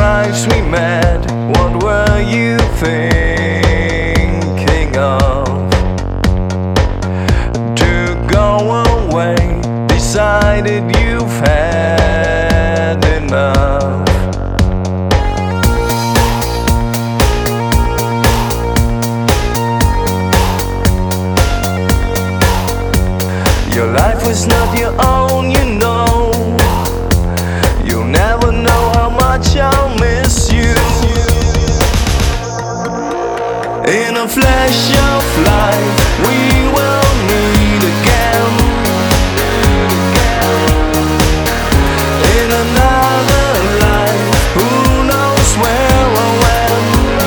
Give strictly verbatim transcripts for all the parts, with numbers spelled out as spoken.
drives me mad. What were you thinking of? To go away, decided you've had enough. Your life was not your own, you know. You'll never know how much I'll miss you. In a flash of light, we will meet again. In another life, who knows where or when.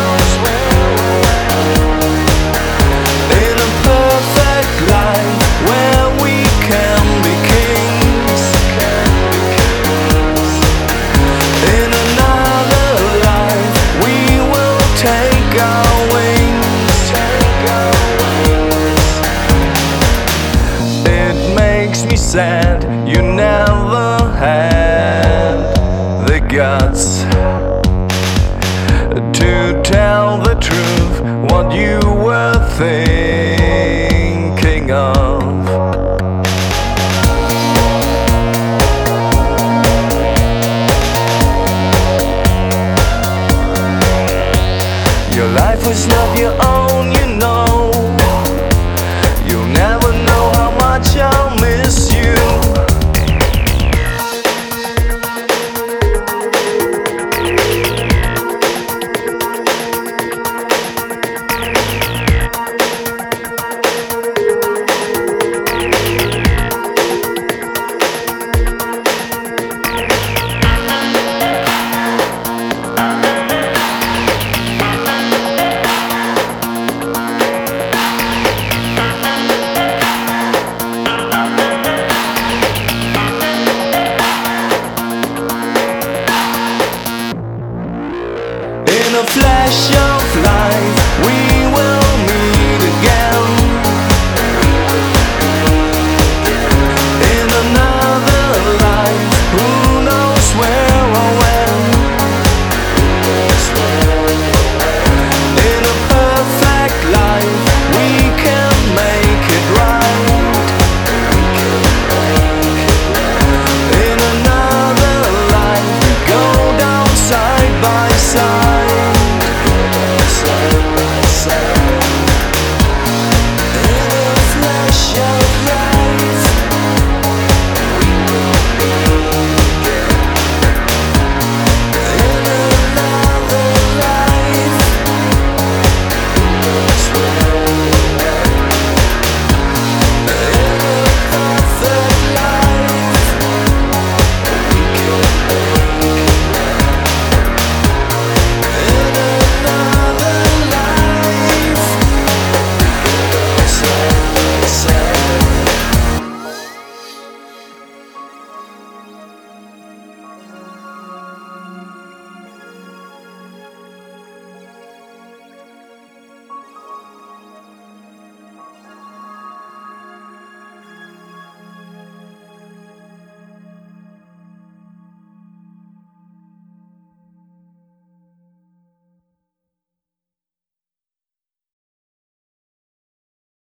In a perfect life where we can be kings. In another life, we will take our wings. It makes me sad you never had the guts to tell the truth, what you were thinking of.